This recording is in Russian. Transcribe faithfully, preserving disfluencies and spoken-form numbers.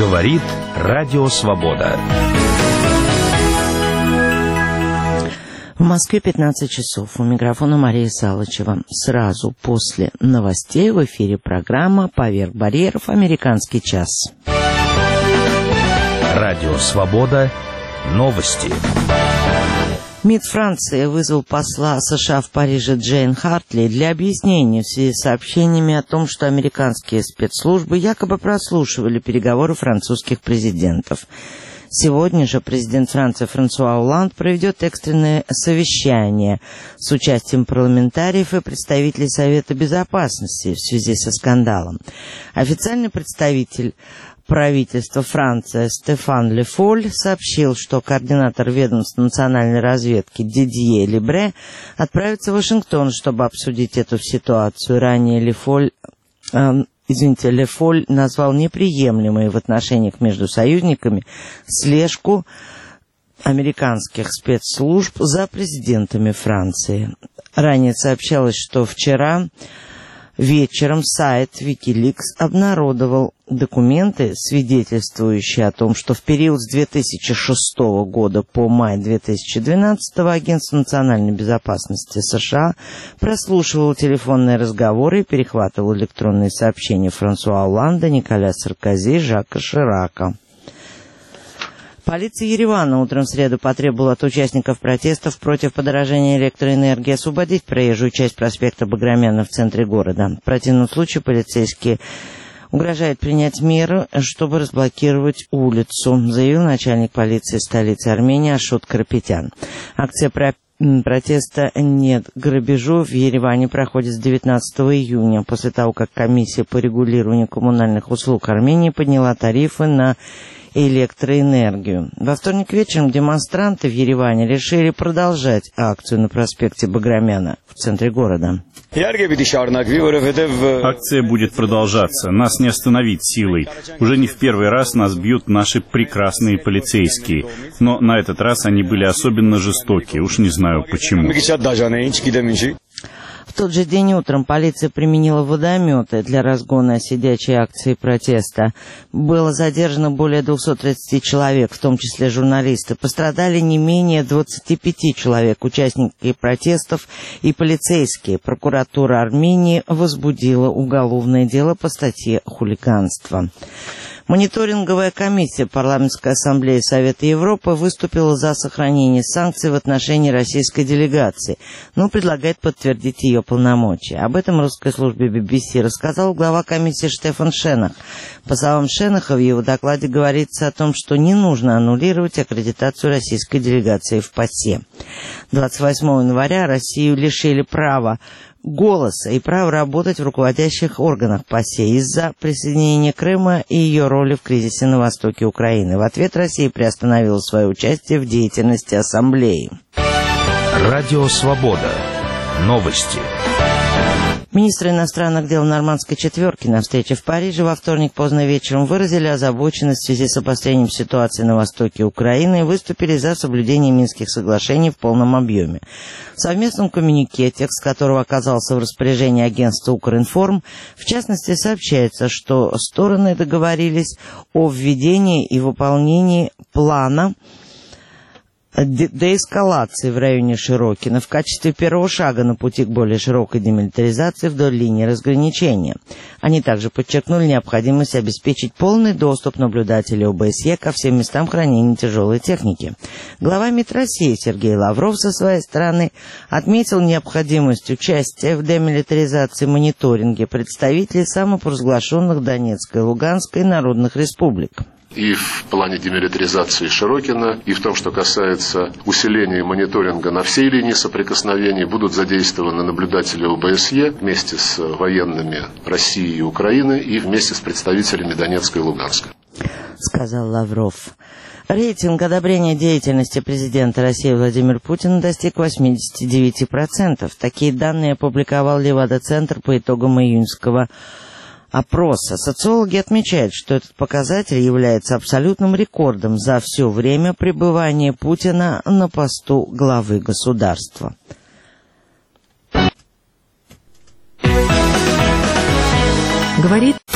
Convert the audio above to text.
Говорит Радио Свобода. В Москве пятнадцать часов. У микрофона Мария Салычева. Сразу после новостей в эфире программа «Поверх барьеров. Американский час». Радио Свобода. Новости. МИД Франции вызвал посла США в Париже Джейн Хартли для объяснения в связи с сообщениями о том, что американские спецслужбы якобы прослушивали переговоры французских президентов. Сегодня же президент Франции Франсуа Олланд проведет экстренное совещание с участием парламентариев и представителей Совета Безопасности в связи со скандалом. Официальный представитель правительства Франции Стефан Ле Фоль сообщил, что координатор ведомства национальной разведки Дидье Лебре отправится в Вашингтон, чтобы обсудить эту ситуацию. Ранее Ле Фоль... Э, Извините, Ле Фоль назвал неприемлемой в отношениях между союзниками слежку американских спецслужб за президентами Франции. Ранее сообщалось, что вчера вечером сайт Wikileaks обнародовал документы, свидетельствующие о том, что в период с две тысячи шестого года по май две тысячи двенадцатого Агентство национальной безопасности США прослушивало телефонные разговоры и перехватывало электронные сообщения Франсуа Олланда, Николя Саркози, Жака Ширака. Полиция Еревана утром в среду потребовала от участников протестов против подорожания электроэнергии освободить проезжую часть проспекта Баграмяна в центре города. В противном случае полицейские угрожают принять меры, чтобы разблокировать улицу, заявил начальник полиции столицы Армении Ашот Карапетян. Акция про протеста «Нет грабежу» в Ереване проходит с девятнадцатого июня, после того, как комиссия по регулированию коммунальных услуг Армении подняла тарифы на электроэнергию. Во вторник вечером демонстранты в Ереване решили продолжать акцию на проспекте Баграмяна в центре города. Акция будет продолжаться. Нас не остановить силой. Уже не в первый раз нас бьют наши прекрасные полицейские. Но на этот раз они были особенно жестоки. Уж не знаю почему. В тот же день утром полиция применила водометы для разгона сидячей акции протеста. Было задержано более двухсот тридцати человек, в том числе журналисты. Пострадали не менее двадцати пяти человек, участники протестов и полицейские. Прокуратура Армении возбудила уголовное дело по статье «Хулиганство». Мониторинговая комиссия Парламентской ассамблеи Совета Европы выступила за сохранение санкций в отношении российской делегации, но предлагает подтвердить ее полномочия. Об этом русской службе би би си рассказал глава комиссии Штефан Шенах. По словам Шенаха, в его докладе говорится о том, что не нужно аннулировать аккредитацию российской делегации в ПАСЕ. двадцать восьмого января Россию лишили права голоса и право работать в руководящих органах ПАСЕ из-за присоединения Крыма и ее роли в кризисе на востоке Украины. В ответ Россия приостановила свое участие в деятельности Ассамблеи. Радио Свобода. Новости. Министры иностранных дел нормандской четверки на встрече в Париже во вторник поздно вечером выразили озабоченность в связи с обострением ситуации на востоке Украины и выступили за соблюдение Минских соглашений в полном объеме. В совместном коммюнике, текст которого оказался в распоряжении агентства «Укринформ», в частности, сообщается, что стороны договорились о введении и выполнении плана деэскалации в районе Широкино в качестве первого шага на пути к более широкой демилитаризации вдоль линии разграничения. Они также подчеркнули необходимость обеспечить полный доступ наблюдателей о бэ эс е ко всем местам хранения тяжелой техники. Глава МИД России Сергей Лавров со своей стороны отметил необходимость участия в демилитаризации мониторинге представителей самопровозглашенных Донецкой и Луганской народных республик. И в плане демилитаризации Широкино, и в том, что касается усиления мониторинга на всей линии соприкосновений, будут задействованы наблюдатели о бэ эс е вместе с военными России и Украины и вместе с представителями Донецка и Луганска. Сказал Лавров. Рейтинг одобрения деятельности президента России Владимира Путина достиг восемьдесят девять процентов. Такие данные опубликовал Левада-центр по итогам июньского опроса. Социологи отмечают, что этот показатель является абсолютным рекордом за все время пребывания Путина на посту главы государства. Говорит